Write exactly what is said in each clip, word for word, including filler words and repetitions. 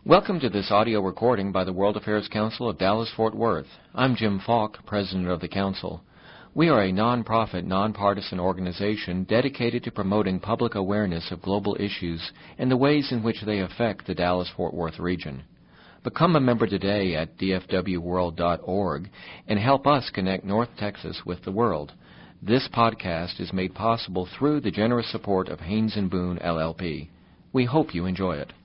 Welcome to this audio recording by the World Affairs Council of Dallas-Fort Worth. I'm Jim Falk, President of the Council. We are a non-profit, nonpartisan organization dedicated to promoting public awareness of global issues and the ways in which they affect the Dallas-Fort Worth region. Become a member today at d f w world dot org and help us connect North Texas with the world. This podcast is made possible through the generous support of Haynes and Boone, L L P. We hope you enjoy it.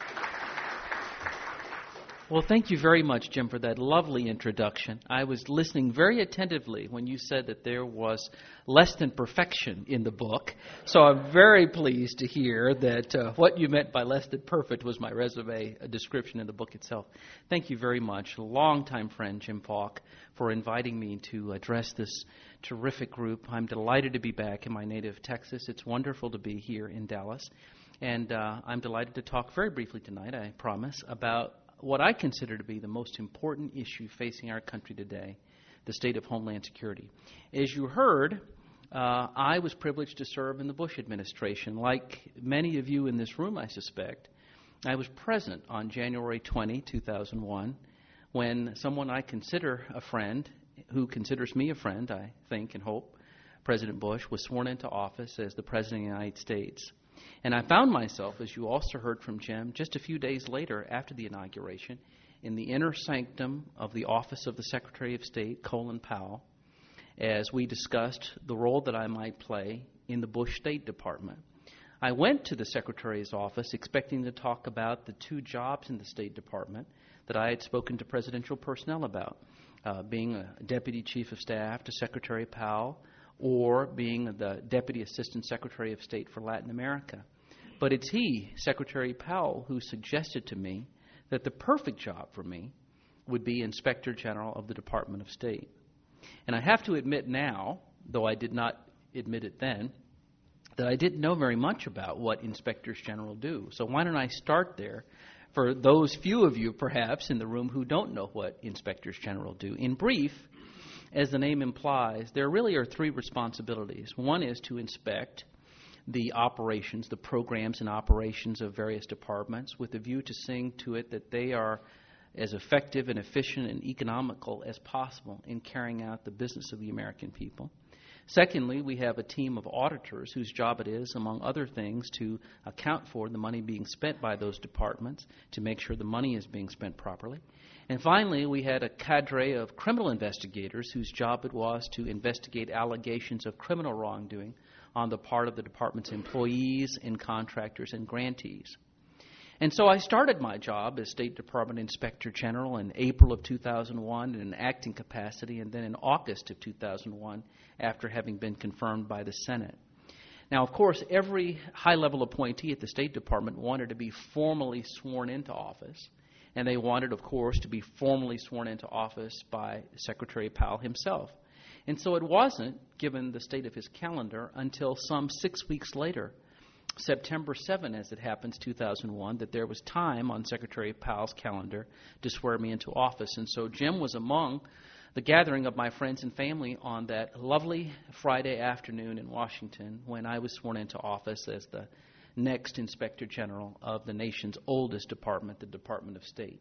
Well, thank you very much, Jim, for that lovely introduction. I was listening very attentively when you said that there was less than perfection in the book. So I'm very pleased to hear that uh, what you meant by less than perfect was my resume, a description in the book itself. Thank you very much, longtime friend Jim Falk, for inviting me to address this terrific group. I'm delighted to be back in my native Texas. It's wonderful to be here in Dallas. And uh, I'm delighted to talk very briefly tonight, I promise, about what I consider to be the most important issue facing our country today, the state of Homeland Security. As you heard, uh, I was privileged to serve in the Bush administration. Like many of you in this room, I suspect, I was present on January twentieth, two thousand one, when someone I consider a friend, who considers me a friend, I think and hope, President Bush, was sworn into office as the President of the United States. And I found myself, as you also heard from Jim, just a few days later after the inauguration, in the inner sanctum of the office of the Secretary of State, Colin Powell, as we discussed the role that I might play in the Bush State Department. I went to the Secretary's office expecting to talk about the two jobs in the State Department that I had spoken to presidential personnel about, uh, being a Deputy Chief of Staff to Secretary Powell, or being the Deputy Assistant Secretary of State for Latin America. But it's he, Secretary Powell, who suggested to me that the perfect job for me would be Inspector General of the Department of State. And I have to admit now, though I did not admit it then, that I didn't know very much about what Inspectors General do. So why don't I start there for those few of you, perhaps, in the room who don't know what Inspectors General do. In brief, as the name implies, there really are three responsibilities. One is to inspect the operations, the programs and operations of various departments with a view to seeing to it that they are as effective and efficient and economical as possible in carrying out the business of the American people. Secondly, we have a team of auditors whose job it is, among other things, to account for the money being spent by those departments, to make sure the money is being spent properly. And finally, we had a cadre of criminal investigators whose job it was to investigate allegations of criminal wrongdoing on the part of the department's employees and contractors and grantees. And so I started my job as State Department Inspector General in April of two thousand one in an acting capacity, and then in August of two thousand one after having been confirmed by the Senate. Now, of course, every high-level appointee at the State Department wanted to be formally sworn into office, and they wanted, of course, to be formally sworn into office by Secretary Powell himself. And so it wasn't, given the state of his calendar, until some six weeks later, September seventh, as it happens, two thousand one, that there was time on Secretary Powell's calendar to swear me into office. And so Jim was among the gathering of my friends and family on that lovely Friday afternoon in Washington when I was sworn into office as the next Inspector General of the nation's oldest department, the Department of State.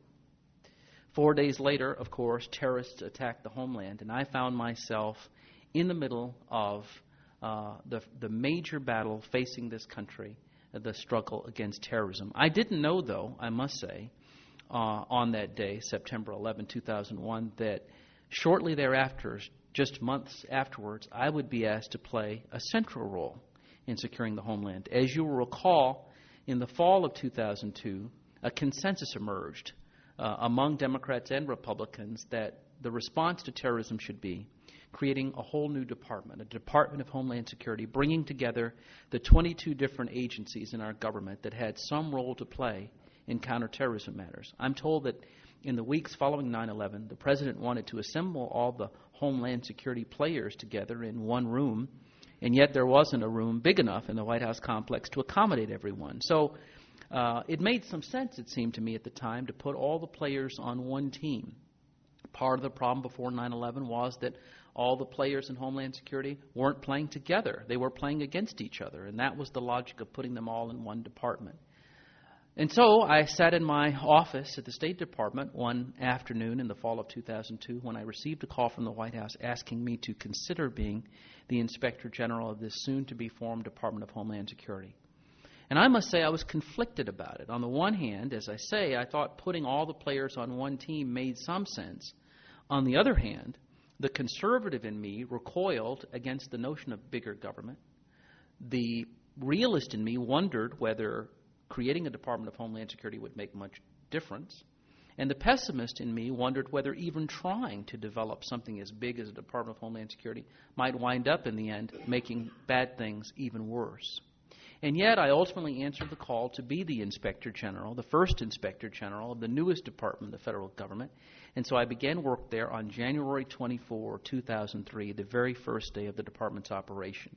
Four days later, of course, terrorists attacked the homeland, and I found myself in the middle of uh, the, the major battle facing this country, the struggle against terrorism. I didn't know, though, I must say, uh, on that day, September eleventh, two thousand one, that shortly thereafter, just months afterwards, I would be asked to play a central role in securing the homeland. As you will recall, in the fall of two thousand two, a consensus emerged uh, among Democrats and Republicans that the response to terrorism should be creating a whole new department, a Department of Homeland Security, bringing together the twenty-two different agencies in our government that had some role to play in counterterrorism matters. I'm told that in the weeks following nine eleven, the President wanted to assemble all the Homeland Security players together in one room, and yet there wasn't a room big enough in the White House complex to accommodate everyone. So uh, it made some sense, it seemed to me at the time, to put all the players on one team. Part of the problem before nine eleven was that all the players in Homeland Security weren't playing together. They were playing against each other, and that was the logic of putting them all in one department. And so I sat in my office at the State Department one afternoon in the fall of two thousand two when I received a call from the White House asking me to consider being the Inspector General of this soon-to-be-formed Department of Homeland Security. And I must say I was conflicted about it. On the one hand, as I say, I thought putting all the players on one team made some sense. On the other hand, the conservative in me recoiled against the notion of bigger government. The realist in me wondered whether creating a Department of Homeland Security would make much difference. And the pessimist in me wondered whether even trying to develop something as big as a Department of Homeland Security might wind up in the end making bad things even worse. And yet I ultimately answered the call to be the Inspector General, the first Inspector General of the newest department of the federal government. And so I began work there on January twenty-fourth, two thousand three, the very first day of the department's operation.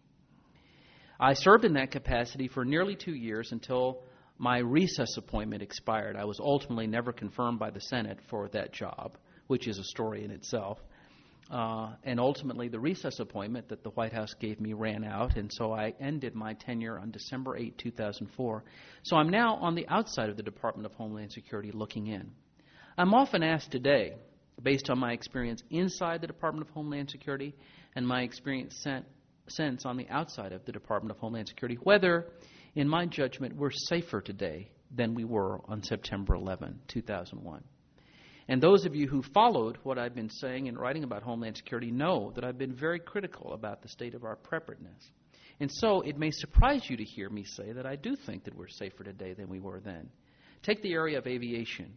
I served in that capacity for nearly two years until my recess appointment expired. I was ultimately never confirmed by the Senate for that job, which is a story in itself. Uh, and ultimately, the recess appointment that the White House gave me ran out, and so I ended my tenure on December eighth, two thousand four. So I'm now on the outside of the Department of Homeland Security looking in. I'm often asked today, based on my experience inside the Department of Homeland Security and my experience sent, since on the outside of the Department of Homeland Security, whether, in my judgment, we're safer today than we were on September eleventh, two thousand one. And those of you who followed what I've been saying and writing about Homeland Security know that I've been very critical about the state of our preparedness. And so it may surprise you to hear me say that I do think that we're safer today than we were then. Take the area of aviation.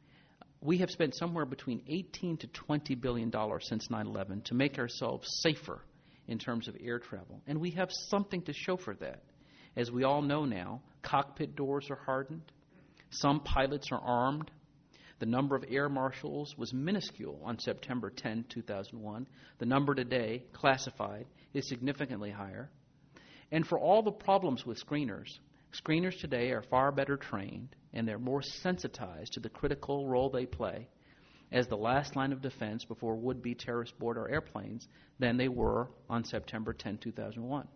We have spent somewhere between eighteen to twenty billion dollars since nine eleven to make ourselves safer in terms of air travel. And we have something to show for that. As we all know now, cockpit doors are hardened. Some pilots are armed. The number of air marshals was minuscule on September tenth, two thousand one. The number today, classified, is significantly higher. And for all the problems with screeners, screeners today are far better trained and they're more sensitized to the critical role they play as the last line of defense before would-be terrorists board our airplanes than they were on September tenth, two thousand one.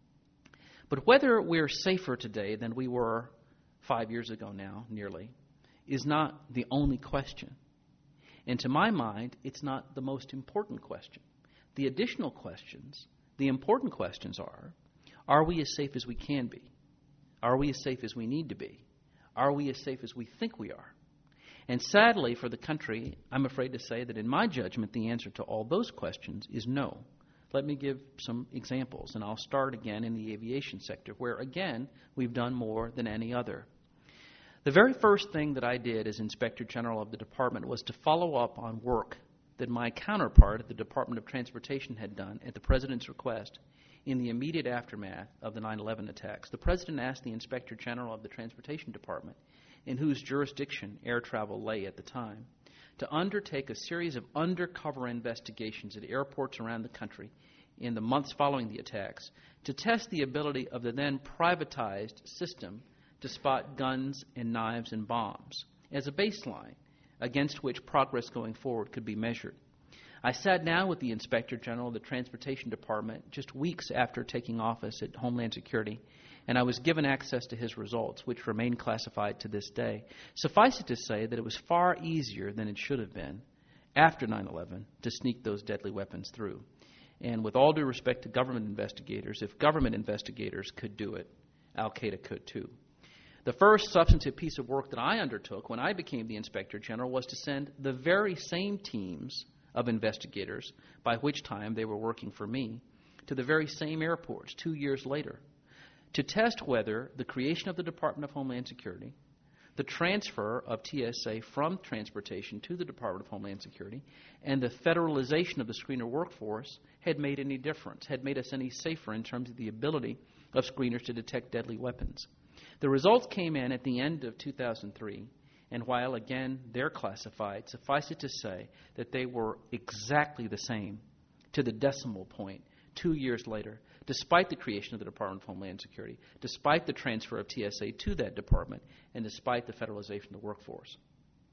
But whether we're safer today than we were five years ago now, nearly, is not the only question. And to my mind, it's not the most important question. The additional questions, the important questions are, are we as safe as we can be? Are we as safe as we need to be? Are we as safe as we think we are? And sadly for the country, I'm afraid to say that in my judgment, the answer to all those questions is no. Let me give some examples, and I'll start again in the aviation sector, where again, we've done more than any other. The very first thing that I did as Inspector General of the Department was to follow up on work that my counterpart at the Department of Transportation had done at the President's request in the immediate aftermath of the nine eleven attacks. The President asked the Inspector General of the Transportation Department, in whose jurisdiction air travel lay at the time, to undertake a series of undercover investigations at airports around the country in the months following the attacks to test the ability of the then privatized system to spot guns and knives and bombs as a baseline against which progress going forward could be measured. I sat down with the Inspector General of the Transportation Department just weeks after taking office at Homeland Security, and I was given access to his results, which remain classified to this day. Suffice it to say that it was far easier than it should have been after nine eleven to sneak those deadly weapons through. And with all due respect to government investigators, if government investigators could do it, Al-Qaeda could too. The first substantive piece of work that I undertook when I became the Inspector General was to send the very same teams of investigators, by which time they were working for me, to the very same airports two years later to test whether the creation of the Department of Homeland Security, the transfer of T S A from transportation to the Department of Homeland Security, and the federalization of the screener workforce had made any difference, had made us any safer in terms of the ability of screeners to detect deadly weapons. The results came in at the end of two thousand three, and while, again, they're classified, suffice it to say that they were exactly the same to the decimal point two years later, despite the creation of the Department of Homeland Security, despite the transfer of T S A to that department, and despite the federalization of the workforce.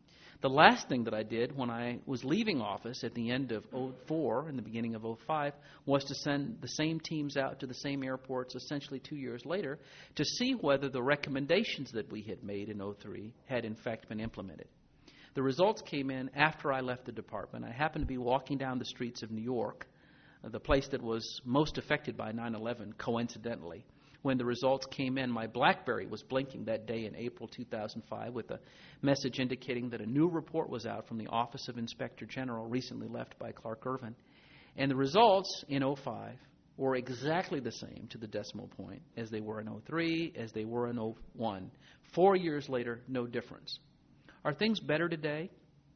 The last thing that I did when I was leaving office at the end of oh four and the beginning of oh five was to send the same teams out to the same airports essentially two years later to see whether the recommendations that we had made in oh three had in fact been implemented. The results came in after I left the department. I happened to be walking down the streets of New York, uh, the place that was most affected by nine eleven, coincidentally. When the results came in, my BlackBerry was blinking that day in April two thousand five with a message indicating that a new report was out from the Office of Inspector General, recently left by Clark Ervin. And the results in oh five were exactly the same to the decimal point as they were in oh three, as they were in oh one. Four years later, no difference. Are things better today,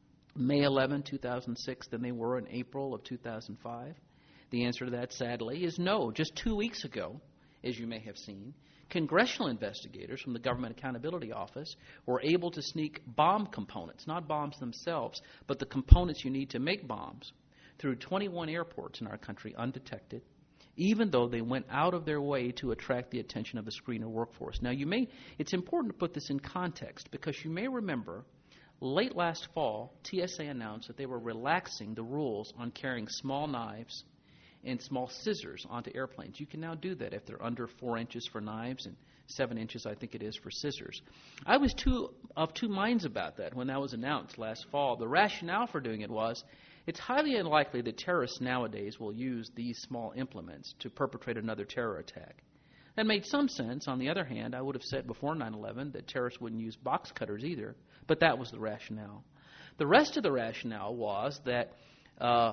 May eleventh, two thousand six, than they were in April of two thousand five? The answer to that, sadly, is no. Just two weeks ago, as you may have seen, congressional investigators from the Government Accountability Office were able to sneak bomb components, not bombs themselves, but the components you need to make bombs, through twenty-one airports in our country undetected, even though they went out of their way to attract the attention of the screener workforce. Now, you may, it's important to put this in context because you may remember late last fall, T S A announced that they were relaxing the rules on carrying small knives and small scissors onto airplanes. You can now do that if they're under four inches for knives and seven inches, I think it is, for scissors. I was two, of two minds about that when that was announced last fall. The rationale for doing it was it's highly unlikely that terrorists nowadays will use these small implements to perpetrate another terror attack. That made some sense. On the other hand, I would have said before nine eleven that terrorists wouldn't use box cutters either, but that was the rationale. The rest of the rationale was that uh,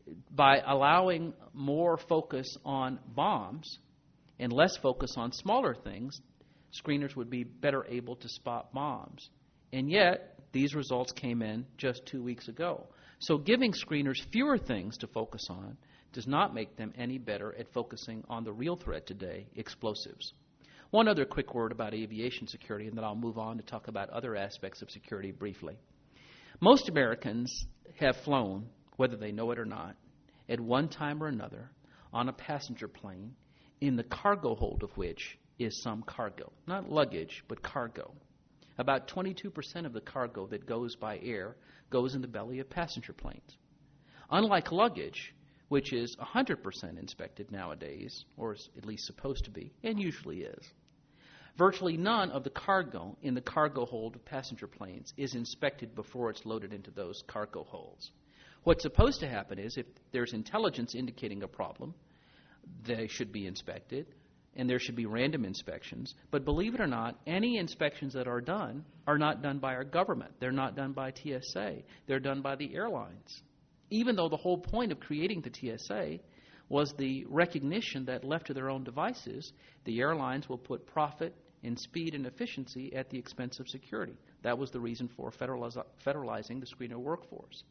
by allowing more focus on bombs and less focus on smaller things, screeners would be better able to spot bombs. And yet, these results came in just two weeks ago. So giving screeners fewer things to focus on does not make them any better at focusing on the real threat today, explosives. One other quick word about aviation security, and then I'll move on to talk about other aspects of security briefly. Most Americans have flown, whether they know it or not, at one time or another on a passenger plane in the cargo hold of which is some cargo. Not luggage, but cargo. About twenty-two percent of the cargo that goes by air goes in the belly of passenger planes. Unlike luggage, which is one hundred percent inspected nowadays, or is at least supposed to be, and usually is, virtually none of the cargo in the cargo hold of passenger planes is inspected before it's loaded into those cargo holds. What's supposed to happen is if there's intelligence indicating a problem, they should be inspected, and there should be random inspections. But believe it or not, any inspections that are done are not done by our government. They're not done by T S A. They're done by the airlines. Even though the whole point of creating the T S A was the recognition that left to their own devices, the airlines will put profit and speed and efficiency at the expense of security. That was the reason for federaliz- federalizing the screener workforce.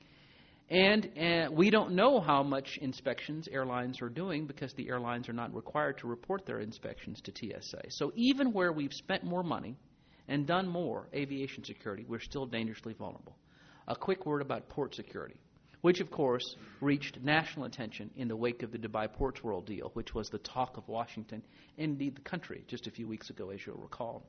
And uh, we don't know how much inspections airlines are doing because the airlines are not required to report their inspections to T S A. So even where we've spent more money and done more aviation security, we're still dangerously vulnerable. A quick word about port security, which, of course, reached national attention in the wake of the Dubai Ports World deal, which was the talk of Washington and indeed the country just a few weeks ago, as you'll recall.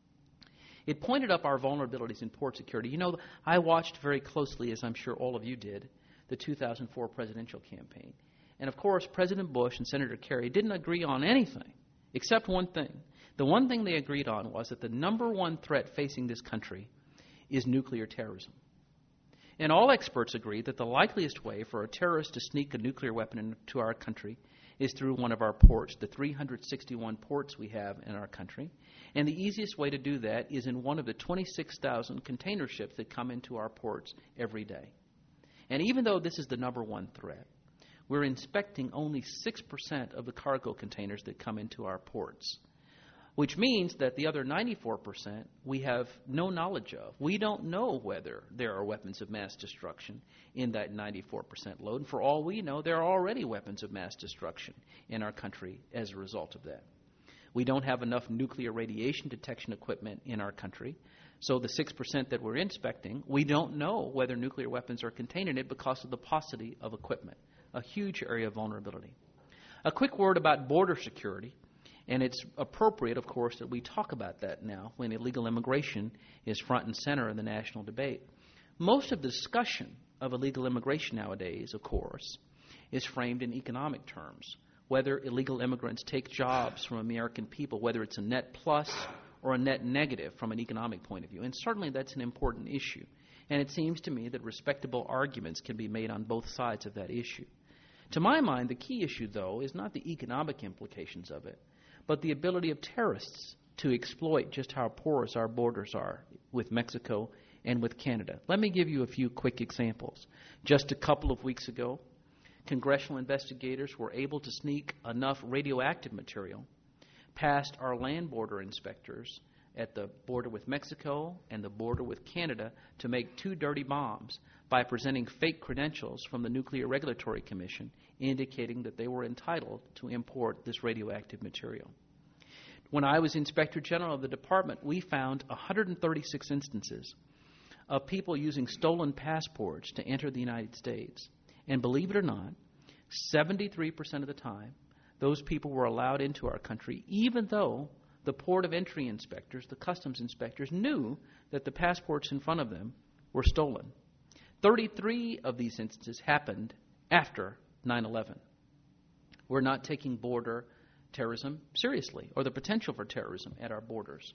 It pointed up our vulnerabilities in port security. You know, I watched very closely, as I'm sure all of you did, the two thousand four presidential campaign. And, of course, President Bush and Senator Kerry didn't agree on anything except one thing. The one thing they agreed on was that the number one threat facing this country is nuclear terrorism. And all experts agree that the likeliest way for a terrorist to sneak a nuclear weapon into our country is through one of our ports, the three hundred sixty-one ports we have in our country. And the easiest way to do that is in one of the twenty-six thousand container ships that come into our ports every day. And even though this is the number one threat, we're inspecting only six percent of the cargo containers that come into our ports, which means that the other ninety-four percent we have no knowledge of. We don't know whether there are weapons of mass destruction in that ninety-four percent load. And for all we know, there are already weapons of mass destruction in our country as a result of that. We don't have enough nuclear radiation detection equipment in our country. So the six percent that we're inspecting, we don't know whether nuclear weapons are contained in it because of the paucity of equipment, a huge area of vulnerability. A quick word about border security. And it's appropriate, of course, that we talk about that now when illegal immigration is front and center in the national debate. Most of the discussion of illegal immigration nowadays, of course, is framed in economic terms. Whether illegal immigrants take jobs from American people, whether it's a net plus or a net negative from an economic point of view. And certainly that's an important issue. And it seems to me that respectable arguments can be made on both sides of that issue. To my mind, the key issue, though, is not the economic implications of it, but the ability of terrorists to exploit just how porous our borders are with Mexico and with Canada. Let me give you a few quick examples. Just a couple of weeks ago, congressional investigators were able to sneak enough radioactive material past our land border inspectors at the border with Mexico and the border with Canada to make two dirty bombs by presenting fake credentials from the Nuclear Regulatory Commission indicating that they were entitled to import this radioactive material. When I was Inspector General of the Department, we found one hundred thirty-six instances of people using stolen passports to enter the United States. And believe it or not, seventy-three percent of the time, those people were allowed into our country, even though the port of entry inspectors, the customs inspectors, knew that the passports in front of them were stolen. thirty-three of these instances happened after nine eleven. We're not taking border terrorism seriously, or the potential for terrorism at our borders.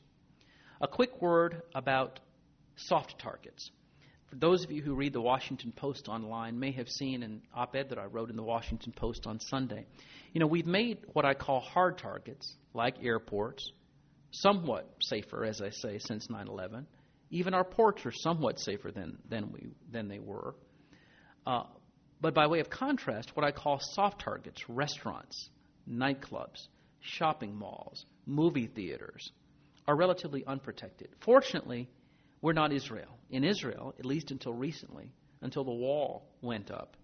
A quick word about soft targets. For those of you who read the Washington Post online may have seen an op-ed that I wrote in the Washington Post on Sunday. You know, we've made what I call hard targets, like airports, somewhat safer, as I say, since nine eleven. Even our ports are somewhat safer than, than, we, than they were. Uh, but by way of contrast, what I call soft targets, restaurants, nightclubs, shopping malls, movie theaters, are relatively unprotected. Fortunately, we're not Israel. In Israel, at least until recently, until the wall went up,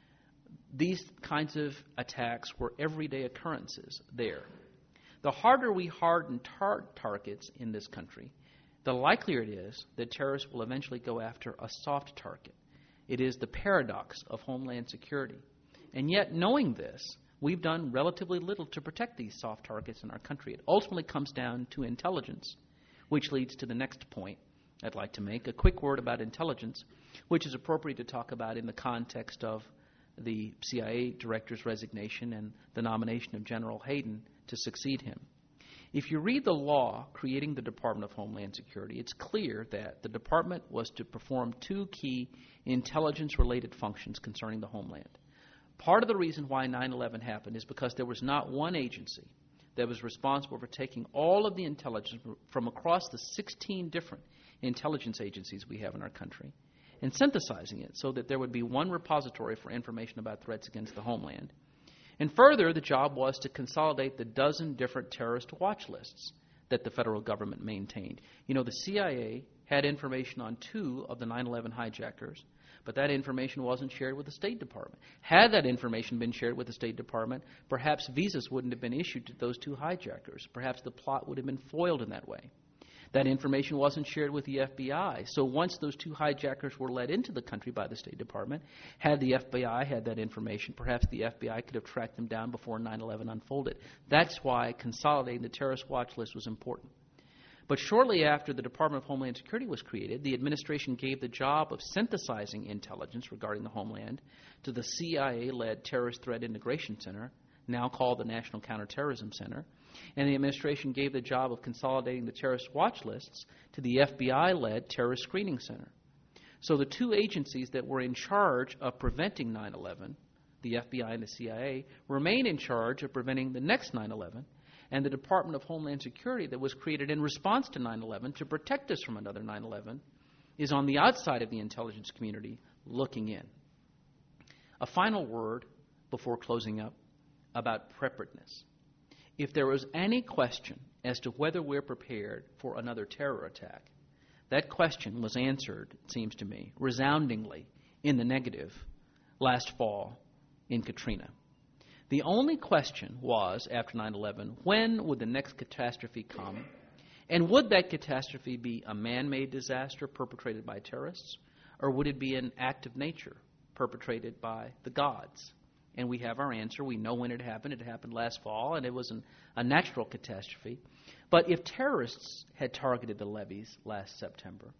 these kinds of attacks were everyday occurrences there. The harder we harden tar- targets in this country, the likelier it is that terrorists will eventually go after a soft target. It is the paradox of Homeland Security. And yet, knowing this, we've done relatively little to protect these soft targets in our country. It ultimately comes down to intelligence, which leads to the next point I'd like to make. A quick word about intelligence, which is appropriate to talk about in the context of the C I A director's resignation and the nomination of General Hayden to succeed him. If you read the law creating the Department of Homeland Security, it's clear that the department was to perform two key intelligence-related functions concerning the homeland. Part of the reason why nine eleven happened is because there was not one agency that was responsible for taking all of the intelligence from across the sixteen different intelligence agencies we have in our country and synthesizing it so that there would be one repository for information about threats against the homeland. And further, the job was to consolidate the dozen different terrorist watch lists that the federal government maintained. You know, the C I A had information on two of the nine eleven hijackers, but that information wasn't shared with the State Department. Had that information been shared with the State Department, perhaps visas wouldn't have been issued to those two hijackers. Perhaps the plot would have been foiled in that way. That information wasn't shared with the F B I. So once those two hijackers were let into the country by the State Department, had the F B I had that information, perhaps the F B I could have tracked them down before nine eleven unfolded. That's why consolidating the terrorist watch list was important. But shortly after the Department of Homeland Security was created, the administration gave the job of synthesizing intelligence regarding the homeland to the C I A-led Terrorist Threat Integration Center, now called the National Counterterrorism Center, and the administration gave the job of consolidating the terrorist watch lists to the F B I-led Terrorist Screening Center. So the two agencies that were in charge of preventing nine eleven, the F B I and the C I A, remain in charge of preventing the next nine eleven, and the Department of Homeland Security that was created in response to nine eleven to protect us from another nine eleven is on the outside of the intelligence community looking in. A final word before closing up about preparedness. If there was any question as to whether we're prepared for another terror attack, that question was answered, it seems to me, resoundingly in the negative last fall in Katrina. The only question was, after nine eleven, when would the next catastrophe come? And would that catastrophe be a man-made disaster perpetrated by terrorists, or would it be an act of nature perpetrated by the gods? And we have our answer. We know when it happened. It happened last fall, and it was an, a natural catastrophe. But if terrorists had targeted the levees last September,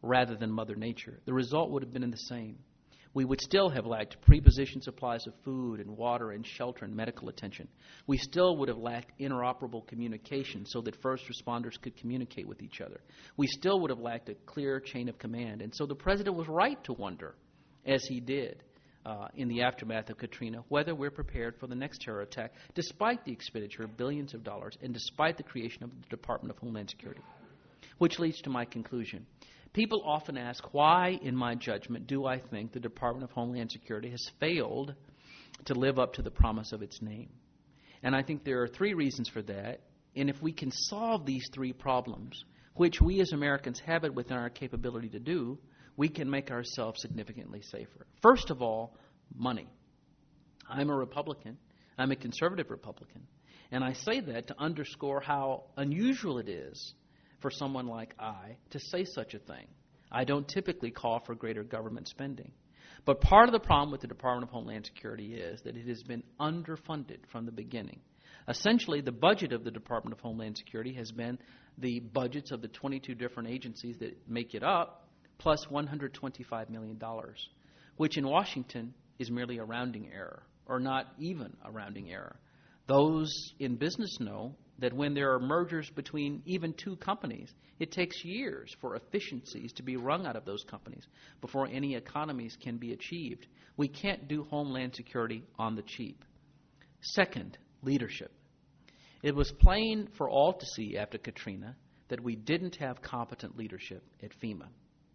rather than Mother Nature, the result would have been the same. We would still have lacked pre-positioned supplies of food and water and shelter and medical attention. We still would have lacked interoperable communication so that first responders could communicate with each other. We still would have lacked a clear chain of command. And so the president was right to wonder, as he did uh, in the aftermath of Katrina, whether we're prepared for the next terror attack, despite the expenditure of billions of dollars and despite the creation of the Department of Homeland Security. Which leads to my conclusion. People often ask, why, in my judgment, do I think the Department of Homeland Security has failed to live up to the promise of its name? And I think there are three reasons for that. And if we can solve these three problems, which we as Americans have it within our capability to do, we can make ourselves significantly safer. First of all, money. I'm a Republican. I'm a conservative Republican. And I say that to underscore how unusual it is for someone like I to say such a thing. I don't typically call for greater government spending. But part of the problem with the Department of Homeland Security is that it has been underfunded from the beginning. Essentially, the budget of the Department of Homeland Security has been the budgets of the twenty-two different agencies that make it up, plus one hundred twenty-five million dollars, which in Washington is merely a rounding error, or not even a rounding error. Those in business know that when there are mergers between even two companies, it takes years for efficiencies to be wrung out of those companies before any economies can be achieved. We can't do Homeland Security on the cheap. Second, leadership. It was plain for all to see after Katrina that we didn't have competent leadership at FEMA.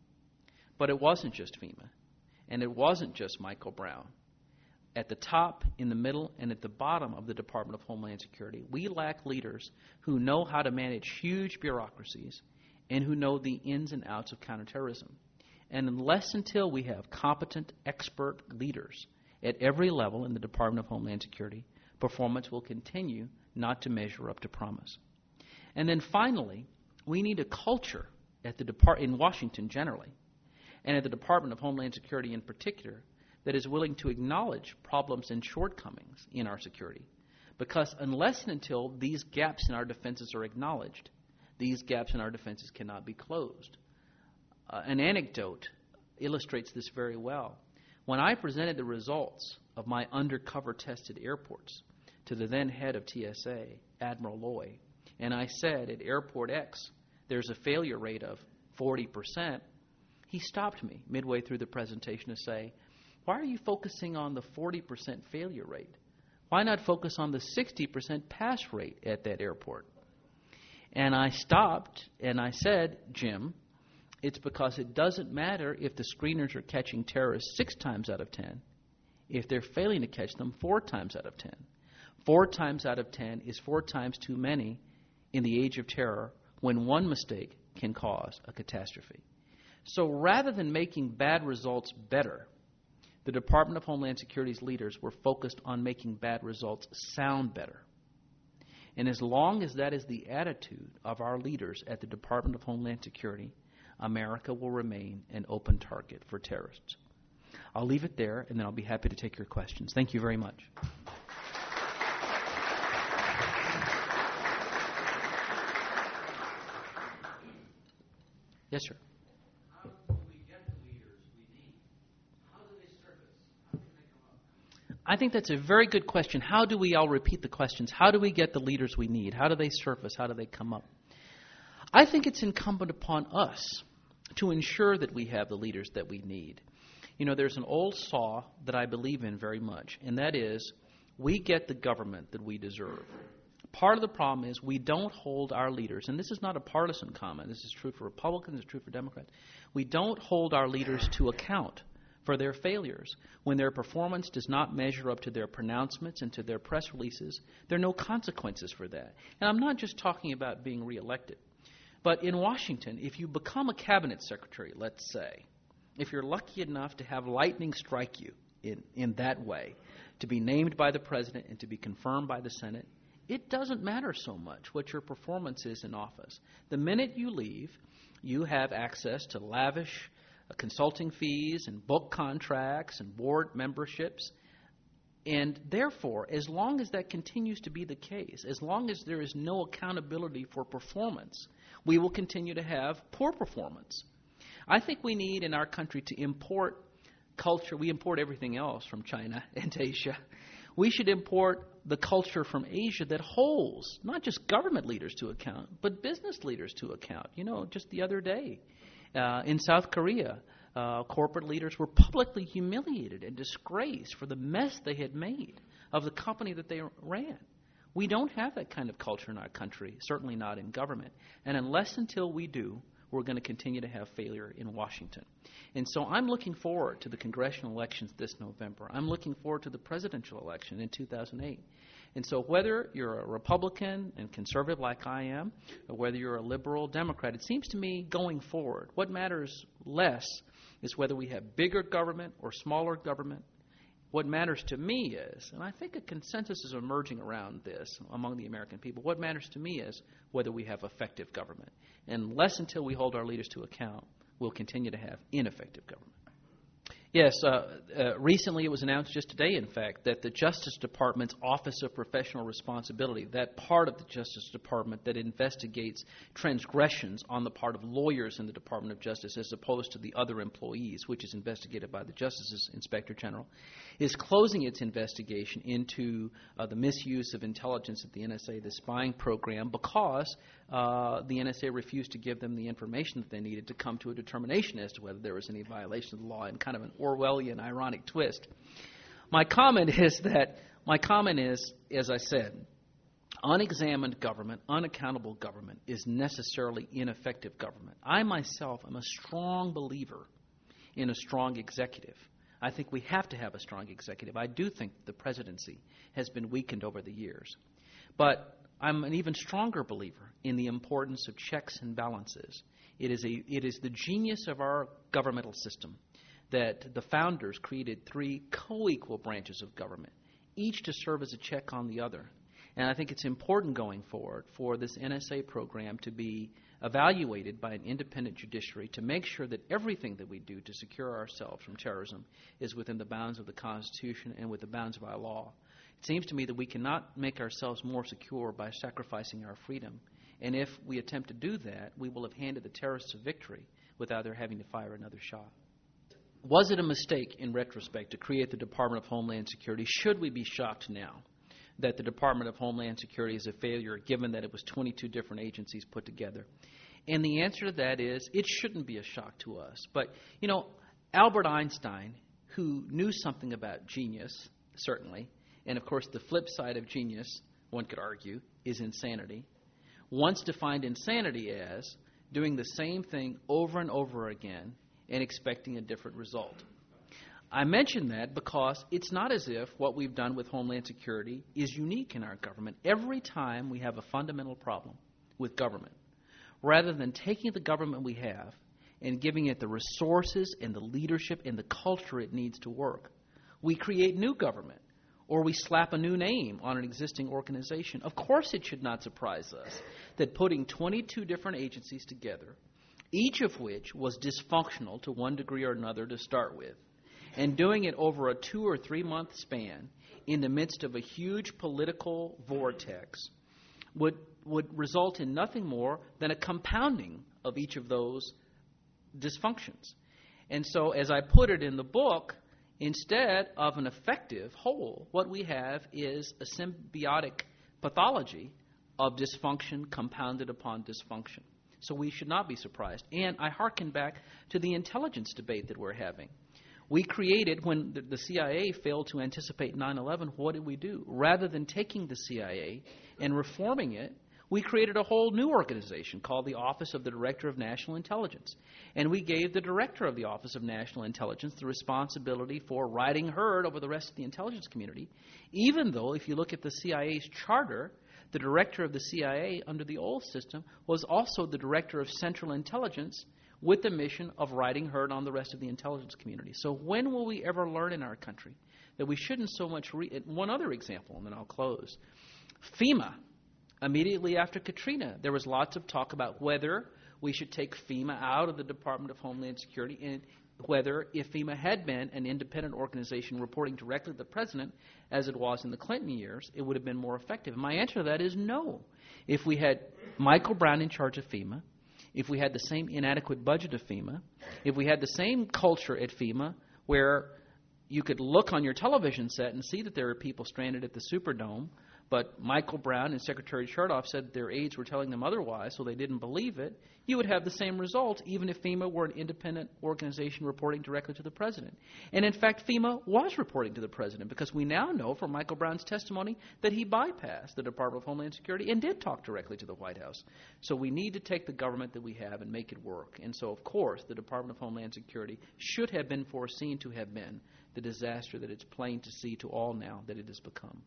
But it wasn't just FEMA, and it wasn't just Michael Brown. At the top, in the middle, and at the bottom of the Department of Homeland Security, we lack leaders who know how to manage huge bureaucracies and who know the ins and outs of counterterrorism. And unless until we have competent, expert leaders at every level in the Department of Homeland Security, performance will continue not to measure up to promise. And then finally, we need a culture at the Depart- in Washington generally, and at the Department of Homeland Security in particular, that is willing to acknowledge problems and shortcomings in our security. Because unless and until these gaps in our defenses are acknowledged, these gaps in our defenses cannot be closed. Uh, an anecdote illustrates this very well. When I presented the results of my undercover tested airports to the then head of T S A, Admiral Loy, and I said at Airport X there's a failure rate of forty percent, he stopped me midway through the presentation to say, why are you focusing on the forty percent failure rate? Why not focus on the sixty percent pass rate at that airport? And I stopped and I said, Jim, it's because it doesn't matter if the screeners are catching terrorists six times out of ten, if they're failing to catch them four times out of ten. Four times out of ten is four times too many in the age of terror when one mistake can cause a catastrophe. So rather than making bad results better, the Department of Homeland Security's leaders were focused on making bad results sound better. And as long as that is the attitude of our leaders at the Department of Homeland Security, America will remain an open target for terrorists. I'll leave it there, and then I'll be happy to take your questions. Thank you very much. Yes, sir. I think that's a very good question. How do we, I'll repeat the questions, how do we get the leaders we need? How do they surface? How do they come up? I think it's incumbent upon us to ensure that we have the leaders that we need. You know, there's an old saw that I believe in very much, and that is we get the government that we deserve. Part of the problem is we don't hold our leaders, and this is not a partisan comment, this is true for Republicans, it's true for Democrats, we don't hold our leaders to account for their failures. When their performance does not measure up to their pronouncements and to their press releases, there are no consequences for that. And I'm not just talking about being reelected. But in Washington, if you become a cabinet secretary, let's say, if you're lucky enough to have lightning strike you in, in that way, to be named by the president and to be confirmed by the Senate, it doesn't matter so much what your performance is in office. The minute you leave, you have access to lavish consulting fees and book contracts and board memberships. And therefore, as long as that continues to be the case, as long as there is no accountability for performance, we will continue to have poor performance. I think we need in our country to import culture. We import everything else from China and Asia. We should import the culture from Asia that holds not just government leaders to account, but business leaders to account. You know, just the other day uh, in South Korea, uh, corporate leaders were publicly humiliated and disgraced for the mess they had made of the company that they ran. We don't have that kind of culture in our country, certainly not in government. And unless until we do, we're going to continue to have failure in Washington. And so I'm looking forward to the congressional elections this November. I'm looking forward to the presidential election in two thousand eight. And so whether you're a Republican and conservative like I am, or whether you're a liberal Democrat, it seems to me going forward, what matters less is whether we have bigger government or smaller government. What matters to me is, and I think a consensus is emerging around this among the American people, what matters to me is whether we have effective government. And unless until we hold our leaders to account, we'll continue to have ineffective government. Yes, uh, uh, recently it was announced just today, in fact, that the Justice Department's Office of Professional Responsibility, that part of the Justice Department that investigates transgressions on the part of lawyers in the Department of Justice as opposed to the other employees, which is investigated by the Justice's Inspector General, is closing its investigation into uh, the misuse of intelligence at the N S A, the spying program, because uh, the N S A refused to give them the information that they needed to come to a determination as to whether there was any violation of the law, in kind of an Orwellian ironic twist. My comment is that, my comment is, as I said, unexamined government, unaccountable government is necessarily ineffective government. I myself am a strong believer in a strong executive. I think we have to have a strong executive. I do think the presidency has been weakened over the years. But I'm an even stronger believer in the importance of checks and balances. It is a, it is the genius of our governmental system that the founders created three co-equal branches of government, each to serve as a check on the other. And I think it's important going forward for this N S A program to be evaluated by an independent judiciary to make sure that everything that we do to secure ourselves from terrorism is within the bounds of the Constitution and with the bounds of our law. It seems to me that we cannot make ourselves more secure by sacrificing our freedom. And if we attempt to do that, we will have handed the terrorists a victory without their having to fire another shot. Was it a mistake in retrospect to create the Department of Homeland Security? Should we be shocked now that the Department of Homeland Security is a failure, given that it was twenty-two different agencies put together? And the answer to that is it shouldn't be a shock to us. But, you know, Albert Einstein, who knew something about genius, certainly, and of course the flip side of genius, one could argue, is insanity, once defined insanity as doing the same thing over and over again and expecting a different result. I mention that because it's not as if what we've done with Homeland Security is unique in our government. Every time we have a fundamental problem with government, rather than taking the government we have and giving it the resources and the leadership and the culture it needs to work, we create new government, or we slap a new name on an existing organization. Of course it should not surprise us that putting twenty-two different agencies together, each of which was dysfunctional to one degree or another to start with, and doing it over a two or three month span in the midst of a huge political vortex would would result in nothing more than a compounding of each of those dysfunctions. And so, as I put it in the book, instead of an effective whole, what we have is a symbiotic pathology of dysfunction compounded upon dysfunction. So we should not be surprised. And I hearken back to the intelligence debate that we're having. We created, when the C I A failed to anticipate nine eleven, what did we do? Rather than taking the C I A and reforming it, we created a whole new organization called the Office of the Director of National Intelligence. And we gave the Director of the Office of National Intelligence the responsibility for riding herd over the rest of the intelligence community, even though, if you look at the C I A's charter, the Director of the C I A under the old system was also the Director of Central Intelligence with the mission of riding herd on the rest of the intelligence community. So when will we ever learn in our country that we shouldn't so much re- one other example, and then I'll close. FEMA. Immediately after Katrina, there was lots of talk about whether we should take FEMA out of the Department of Homeland Security, and whether, if FEMA had been an independent organization reporting directly to the president, as it was in the Clinton years, it would have been more effective. My answer to that is no. If we had Michael Brown in charge of FEMA, if we had the same inadequate budget of FEMA, if we had the same culture at FEMA where you could look on your television set and see that there are people stranded at the Superdome, but Michael Brown and Secretary Chertoff said their aides were telling them otherwise, so they didn't believe it, you would have the same result even if FEMA were an independent organization reporting directly to the President. And in fact, FEMA was reporting to the President, because we now know from Michael Brown's testimony that he bypassed the Department of Homeland Security and did talk directly to the White House. So we need to take the government that we have and make it work. And so, of course, the Department of Homeland Security should have been foreseen to have been the disaster that it's plain to see to all now that it has become.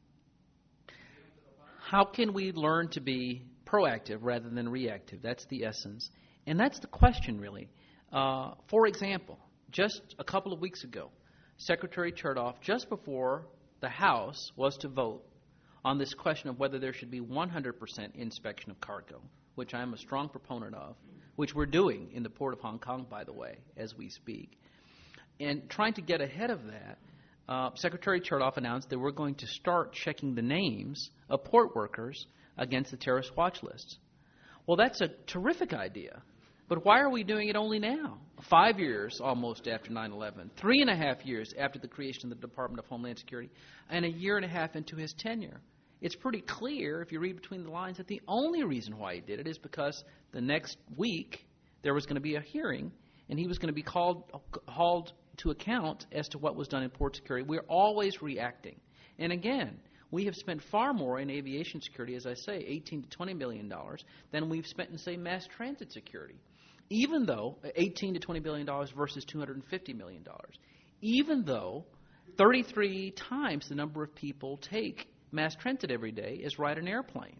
How can we learn to be proactive rather than reactive? That's the essence. And that's the question, really. Uh, for example, just a couple of weeks ago, Secretary Chertoff, just before the House was to vote on this question of whether there should be one hundred percent inspection of cargo, which I'm a strong proponent of, which we're doing in the Port of Hong Kong, by the way, as we speak. And trying to get ahead of that, Uh, Secretary Chertoff announced that we're going to start checking the names of port workers against the terrorist watch lists. Well, that's a terrific idea. But why are we doing it only now? Five years almost after nine eleven, three and a half years after the creation of the Department of Homeland Security, and a year and a half into his tenure. It's pretty clear, if you read between the lines, that the only reason why he did it is because the next week there was going to be a hearing, and he was going to be called, hauled to account as to what was done in port security. We're always reacting. And again, we have spent far more in aviation security, as I say, eighteen to twenty billion dollars, than we've spent in, say, mass transit security. Even though, eighteen to twenty billion dollars versus two hundred fifty million dollars. Even though thirty-three times the number of people take mass transit every day is ride an airplane.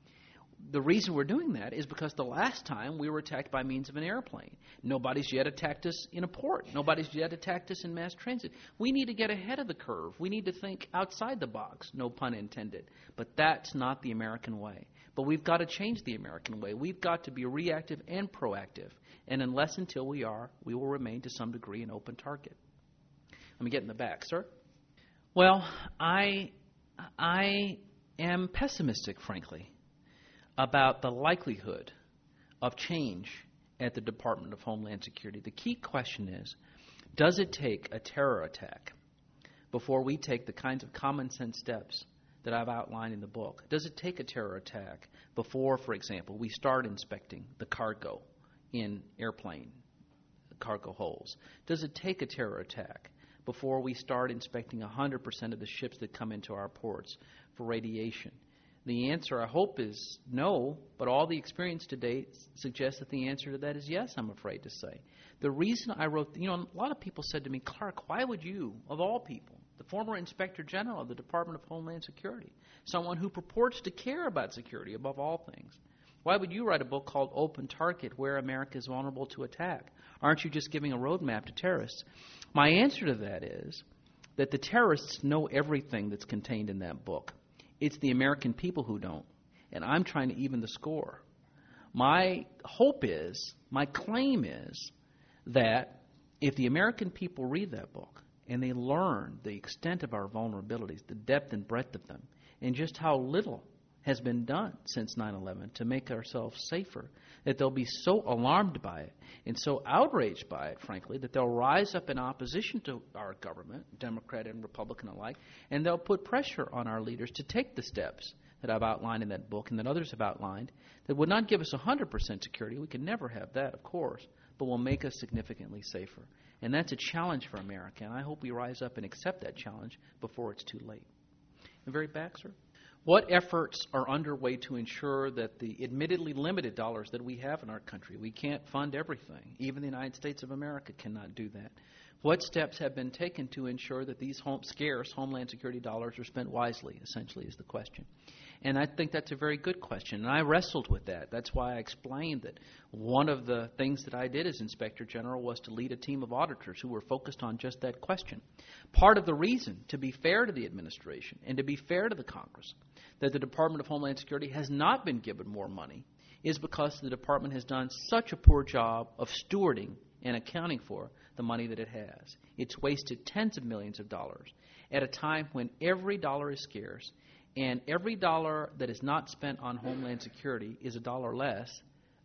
The reason we're doing that is because the last time we were attacked by means of an airplane. Nobody's yet attacked us in a port. Nobody's yet attacked us in mass transit. We need to get ahead of the curve. We need to think outside the box, no pun intended. But that's not the American way. But we've got to change the American way. We've got to be reactive and proactive. And unless until we are, we will remain to some degree an open target. Let me get in the back, sir. Well, I, I am pessimistic, frankly, about the likelihood of change at the Department of Homeland Security. The key question is, does it take a terror attack before we take the kinds of common sense steps that I've outlined in the book? Does it take a terror attack before, for example, we start inspecting the cargo in airplane cargo holds? Does it take a terror attack before we start inspecting one hundred percent of the ships that come into our ports for radiation? The answer, I hope, is no, but all the experience to date suggests that the answer to that is yes, I'm afraid to say. The reason I wrote, you know, a lot of people said to me, Clark, why would you, of all people, the former Inspector General of the Department of Homeland Security, someone who purports to care about security above all things, why would you write a book called Open Target, Where America is Vulnerable to Attack? Aren't you just giving a roadmap to terrorists? My answer to that is that the terrorists know everything that's contained in that book. It's the American people who don't, and I'm trying to even the score. My hope is, my claim is, that if the American people read that book and they learn the extent of our vulnerabilities, the depth and breadth of them, and just how little has been done since nine eleven to make ourselves safer, that they'll be so alarmed by it and so outraged by it, frankly, that they'll rise up in opposition to our government, Democrat and Republican alike, and they'll put pressure on our leaders to take the steps that I've outlined in that book and that others have outlined that would not give us one hundred percent security. We can never have that, of course, but will make us significantly safer. And that's a challenge for America, and I hope we rise up and accept that challenge before it's too late. The very back, sir. What efforts are underway to ensure that the admittedly limited dollars that we have in our country, we can't fund everything. Even the United States of America cannot do that. What steps have been taken to ensure that these home, scarce Homeland Security dollars are spent wisely, essentially, is the question. And I think that's a very good question, and I wrestled with that. That's why I explained that one of the things that I did as Inspector General was to lead a team of auditors who were focused on just that question. Part of the reason, to be fair to the administration and to be fair to the Congress, that the Department of Homeland Security has not been given more money is because the department has done such a poor job of stewarding and accounting for the money that it has. It's wasted tens of millions of dollars at a time when every dollar is scarce, and every dollar that is not spent on Homeland Security is a dollar less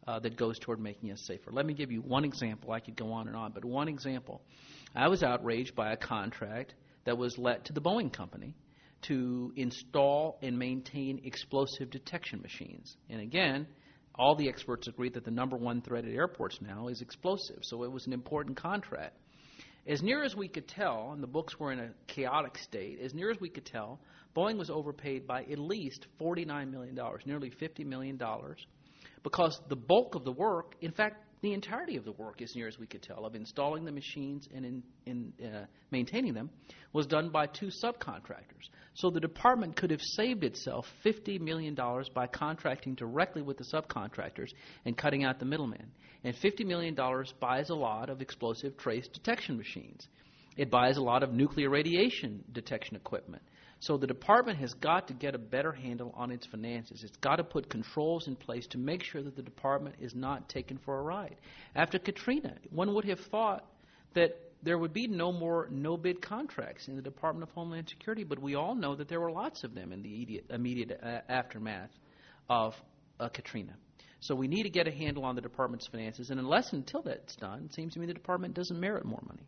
uh, that goes toward making us safer. Let me give you one example. I could go on and on, but one example. I was outraged by a contract that was let to the Boeing company to install and maintain explosive detection machines. And again, all the experts agree that the number one threat at airports now is explosives, so it was an important contract. As near as we could tell, and the books were in a chaotic state, as near as we could tell, Boeing was overpaid by at least forty-nine million dollars, nearly fifty million dollars, because the bulk of the work, in fact, the entirety of the work, as near as we could tell, of installing the machines and in, in, uh, maintaining them, was done by two subcontractors. So the department could have saved itself fifty million dollars by contracting directly with the subcontractors and cutting out the middleman. And fifty million dollars buys a lot of explosive trace detection machines. It buys a lot of nuclear radiation detection equipment. So the department has got to get a better handle on its finances. It's got to put controls in place to make sure that the department is not taken for a ride. After Katrina, one would have thought that there would be no more no-bid contracts in the Department of Homeland Security, but we all know that there were lots of them in the immediate, immediate uh, aftermath of uh, Katrina. So we need to get a handle on the department's finances, and unless until that's done, it seems to me the department doesn't merit more money.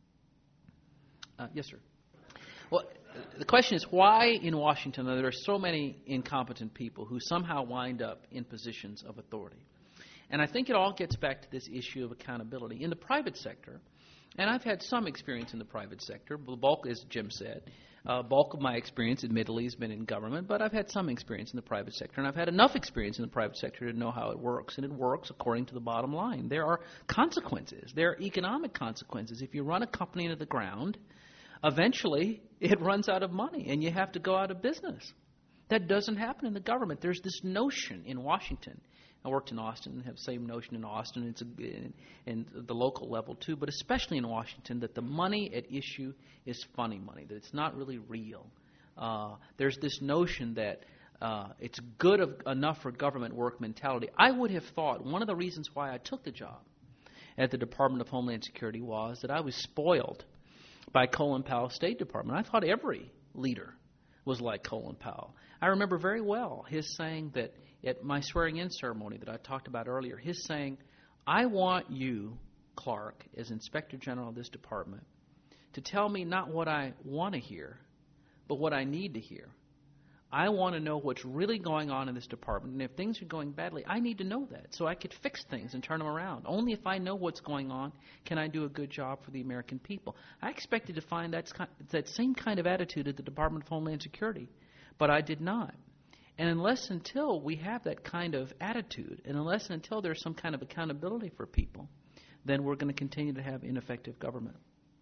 Uh, yes, sir. Well, the question is why in Washington there are so many incompetent people who somehow wind up in positions of authority. And I think it all gets back to this issue of accountability. In the private sector, and I've had some experience in the private sector, the bulk, as Jim said, uh, bulk of my experience admittedly has been in government, but I've had some experience in the private sector, and I've had enough experience in the private sector to know how it works, and it works according to the bottom line. There are consequences. There are economic consequences. If you run a company into the ground, eventually it runs out of money, and you have to go out of business. That doesn't happen in the government. There's this notion in Washington. I worked in Austin and have the same notion in Austin it's a, in, in the local level too, but especially in Washington, that the money at issue is funny money, that it's not really real. Uh, there's this notion that uh, it's good of, enough for government work mentality. I would have thought one of the reasons why I took the job at the Department of Homeland Security was that I was spoiled by Colin Powell's State Department. I thought every leader was like Colin Powell. I remember very well his saying that at my swearing-in ceremony that I talked about earlier, his saying, I want you, Clark, as Inspector General of this department, to tell me not what I want to hear, but what I need to hear. I want to know what's really going on in this department, and if things are going badly, I need to know that so I could fix things and turn them around. Only if I know what's going on can I do a good job for the American people. I expected to find that, that same kind of attitude at the Department of Homeland Security, but I did not. And unless until we have that kind of attitude, and unless until there's some kind of accountability for people, then we're going to continue to have ineffective government.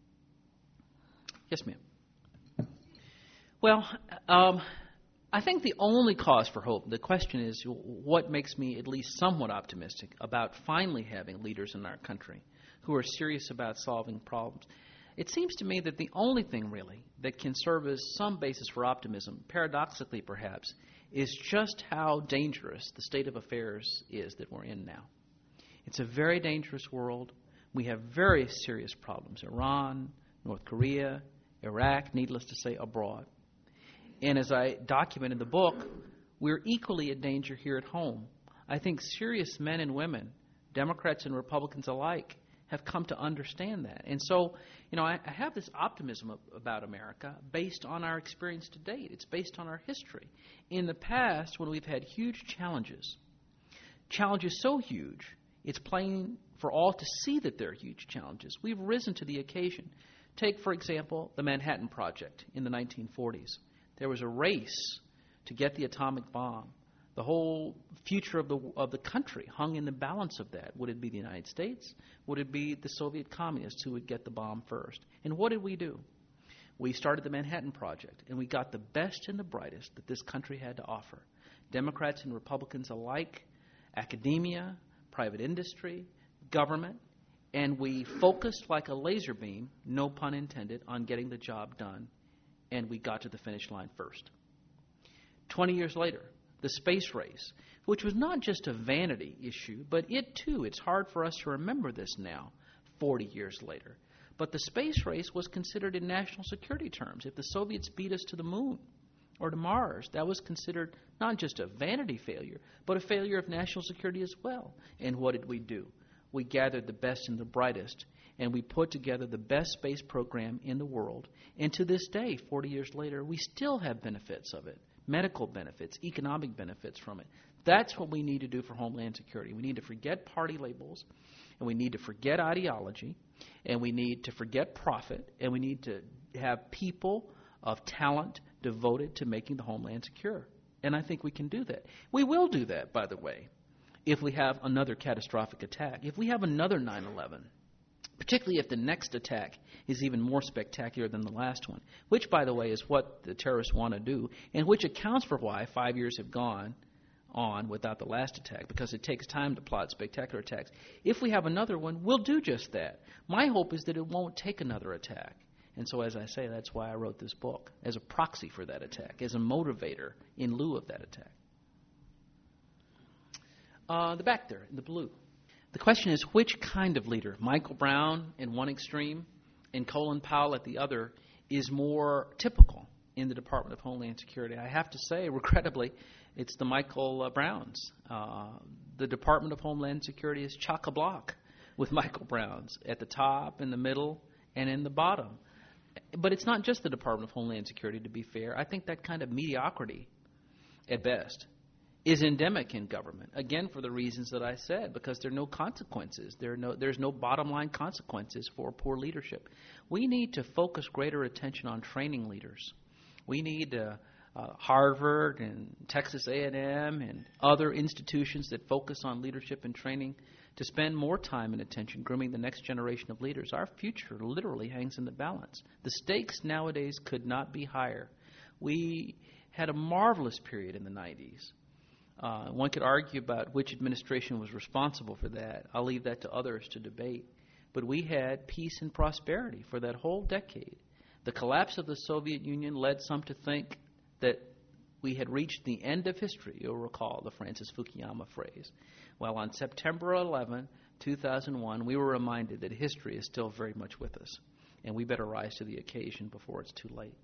Yes, ma'am. Well, um, I think the only cause for hope, the question is what makes me at least somewhat optimistic about finally having leaders in our country who are serious about solving problems. It seems to me that the only thing really that can serve as some basis for optimism, paradoxically perhaps, is just how dangerous the state of affairs is that we're in now. It's a very dangerous world. We have very serious problems. Iran, North Korea, Iraq, needless to say, abroad. And as I document in the book, we're equally in danger here at home. I think serious men and women, Democrats and Republicans alike, have come to understand that. And so, you know, I, I have this optimism of, about America based on our experience to date. It's based on our history. In the past, when we've had huge challenges, challenges so huge, it's plain for all to see that they're huge challenges. We've risen to the occasion. Take, for example, the Manhattan Project in the nineteen forties. There was a race to get the atomic bomb. The whole future of the of the country hung in the balance of that. Would it be the United States? Would it be the Soviet communists who would get the bomb first? And what did we do? We started the Manhattan Project, and we got the best and the brightest that this country had to offer. Democrats and Republicans alike, academia, private industry, government, and we focused like a laser beam, no pun intended, on getting the job done, and we got to the finish line first. Twenty years later, the space race, which was not just a vanity issue, but it too, it's hard for us to remember this now, forty years later. But the space race was considered in national security terms. If the Soviets beat us to the moon, or to Mars. That was considered not just a vanity failure, but a failure of national security as well. And what did we do? We gathered the best and the brightest, and we put together the best space program in the world. And to this day, forty years later, we still have benefits of it, medical benefits, economic benefits from it. That's what we need to do for Homeland Security. We need to forget party labels, and we need to forget ideology, and we need to forget profit, and we need to have people of talent devoted to making the homeland secure. And I think we can do that. We will do that, by the way, if we have another catastrophic attack. If we have another nine eleven, particularly if the next attack is even more spectacular than the last one, which, by the way, is what the terrorists want to do, and which accounts for why five years have gone on without the last attack, because it takes time to plot spectacular attacks. If we have another one, we'll do just that. My hope is that it won't take another attack. And so, as I say, that's why I wrote this book, as a proxy for that attack, as a motivator in lieu of that attack. Uh, the back there, in the blue. The question is, which kind of leader, Michael Brown in one extreme and Colin Powell at the other, is more typical in the Department of Homeland Security? I have to say, regrettably, it's the Michael uh, Browns. Uh, the Department of Homeland Security is chock-a-block with Michael Browns at the top, in the middle, and in the bottom. But it's not just the Department of Homeland Security, to be fair. I think that kind of mediocrity, at best, is endemic in government, again, for the reasons that I said, because there are no consequences. There are no, there's no bottom-line consequences for poor leadership. We need to focus greater attention on training leaders. We need uh, uh, Harvard and Texas A and M and other institutions that focus on leadership and training to spend more time and attention grooming the next generation of leaders. Our future literally hangs in the balance. The stakes nowadays could not be higher. We had a marvelous period in the nineties. Uh, one could argue about which administration was responsible for that. I'll leave that to others to debate. But we had peace and prosperity for that whole decade. The collapse of the Soviet Union led some to think that we had reached the end of history. You'll recall the Francis Fukuyama phrase. Well, on September eleventh, two thousand one, we were reminded that history is still very much with us, and we better rise to the occasion before it's too late.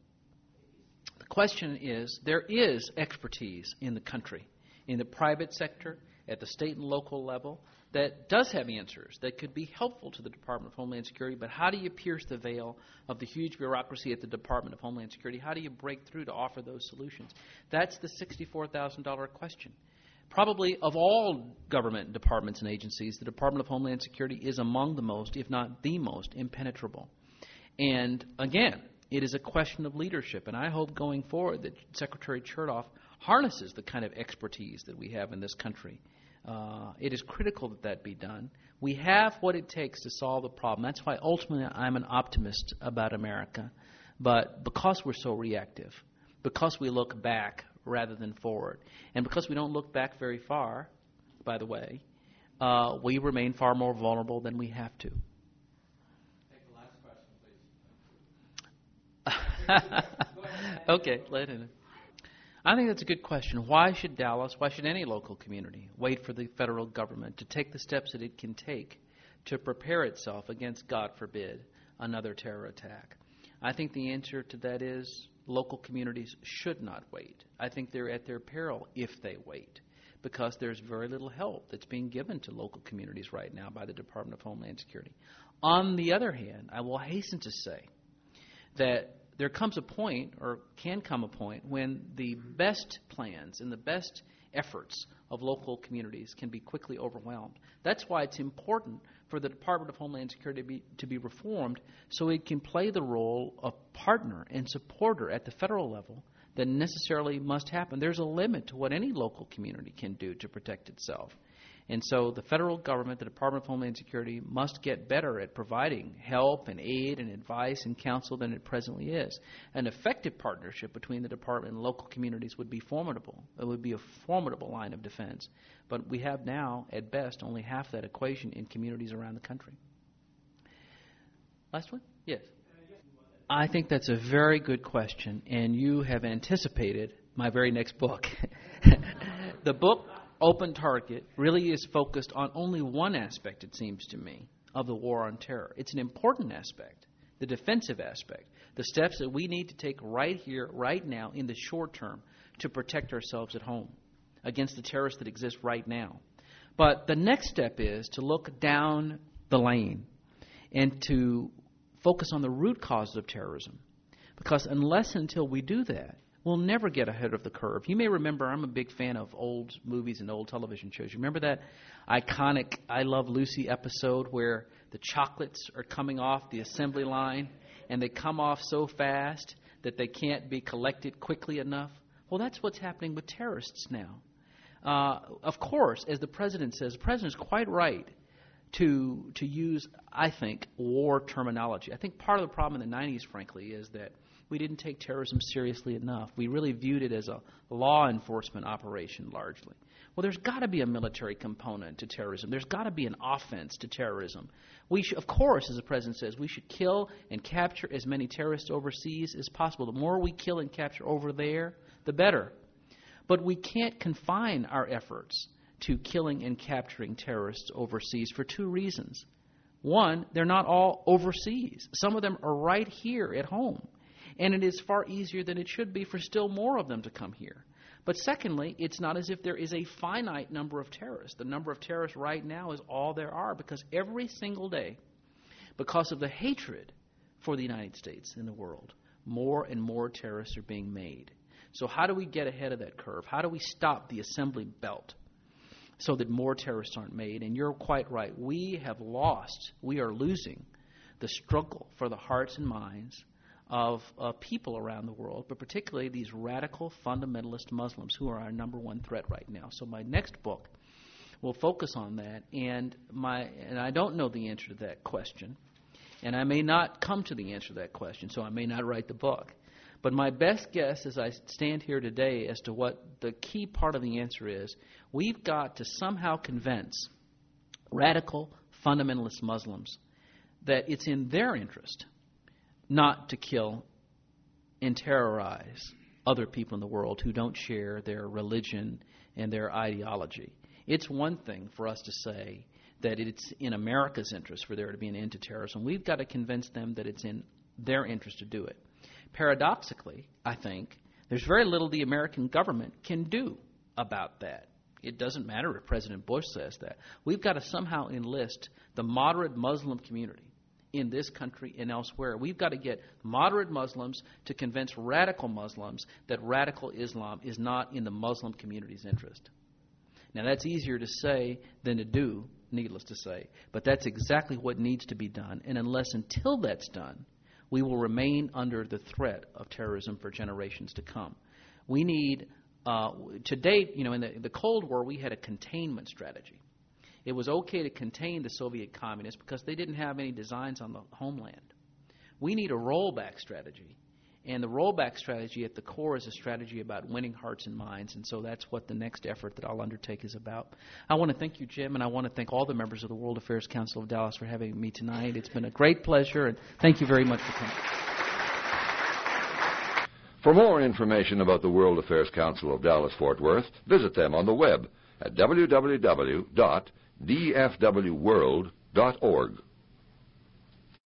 The question is, there is expertise in the country, in the private sector, at the state and local level, that does have answers that could be helpful to the Department of Homeland Security, but how do you pierce the veil of the huge bureaucracy at the Department of Homeland Security? How do you break through to offer those solutions? That's the sixty-four thousand dollars question. Probably of all government departments and agencies, the Department of Homeland Security is among the most, if not the most, impenetrable. And again, it is a question of leadership, and I hope going forward that Secretary Chertoff harnesses the kind of expertise that we have in this country. Uh, it is critical that that be done. We have what it takes to solve the problem. That's why ultimately I'm an optimist about America. But because we're so reactive, because we look back rather than forward, and because we don't look back very far, by the way, uh, we remain far more vulnerable than we have to. Take the last question, please. Okay, let it in. I think that's a good question. Why should Dallas, why should any local community wait for the federal government to take the steps that it can take to prepare itself against, God forbid, another terror attack? I think the answer to that is local communities should not wait. I think they're at their peril if they wait, because there's very little help that's being given to local communities right now by the Department of Homeland Security. On the other hand, I will hasten to say that there comes a point, or can come a point, when the best plans and the best efforts of local communities can be quickly overwhelmed. That's why it's important for the Department of Homeland Security to be, to be reformed so it can play the role of partner and supporter at the federal level that necessarily must happen. There's a limit to what any local community can do to protect itself. And so the federal government, the Department of Homeland Security, must get better at providing help and aid and advice and counsel than it presently is. An effective partnership between the department and local communities would be formidable. It would be a formidable line of defense. But we have now, at best, only half that equation in communities around the country. Last one? Yes. I think that's a very good question, and you have anticipated my very next book. The book, Open Target, really is focused on only one aspect, it seems to me, of the war on terror. It's an important aspect. the defensive aspect, the steps that we need to take right here, right now, in the short term to protect ourselves at home against the terrorists that exist right now. But the next step is to look down the lane and to focus on the root causes of terrorism. Because unless and until we do that, we'll never get ahead of the curve. You may remember, I'm a big fan of old movies and old television shows. You remember that iconic I Love Lucy episode where the chocolates are coming off the assembly line and they come off so fast that they can't be collected quickly enough? Well, that's what's happening with terrorists now. Uh, of course, as the President says, the President is quite right to to use, I think, war terminology. I think part of the problem in the nineties, frankly, is that we didn't take terrorism seriously enough. We really viewed it as a law enforcement operation largely. Well, there's got to be a military component to terrorism. There's got to be an offense to terrorism. We should, of course, as the President says, we should kill and capture as many terrorists overseas as possible. The more we kill and capture over there, the better. But we can't confine our efforts to killing and capturing terrorists overseas for two reasons. One, they're not all overseas. Some of them are right here at home. And it is far easier than it should be for still more of them to come here. But secondly, it's not as if there is a finite number of terrorists. The number of terrorists right now is all there are, because every single day, because of the hatred for the United States in the world, more and more terrorists are being made. So how do we get ahead of that curve? How do we stop the assembly belt so that more terrorists aren't made? And you're quite right. We have lost, we are losing the struggle for the hearts and minds of uh, people around the world, but particularly these radical fundamentalist Muslims who are our number one threat right now. So my next book will focus on that, and my and I don't know the answer to that question, and I may not come to the answer to that question, so I may not write the book. But my best guess as I stand here today as to what the key part of the answer is, we've got to somehow convince radical fundamentalist Muslims that it's in their interest not to kill and terrorize other people in the world who don't share their religion and their ideology. It's one thing for us to say that it's in America's interest for there to be an end to terrorism. We've got to convince them that it's in their interest to do it. Paradoxically, I think, there's very little the American government can do about that. It doesn't matter if President Bush says that. We've got to somehow enlist the moderate Muslim community in this country and elsewhere. We've got to get moderate Muslims to convince radical Muslims that radical Islam is not in the Muslim community's interest. Now, that's easier to say than to do, needless to say, but that's exactly what needs to be done. And unless until that's done, we will remain under the threat of terrorism for generations to come. We need, uh, to date, you know, in the, the Cold War, we had a containment strategy. It was okay to contain the Soviet communists because they didn't have any designs on the homeland. We need a rollback strategy. And the rollback strategy at the core is a strategy about winning hearts and minds. And so that's what the next effort that I'll undertake is about. I want to thank you, Jim, and I want to thank all the members of the World Affairs Council of Dallas for having me tonight. It's been a great pleasure, and thank you very much for coming. For more information about the World Affairs Council of Dallas-Fort Worth, visit them on the web at w w w dot d f w world dot org.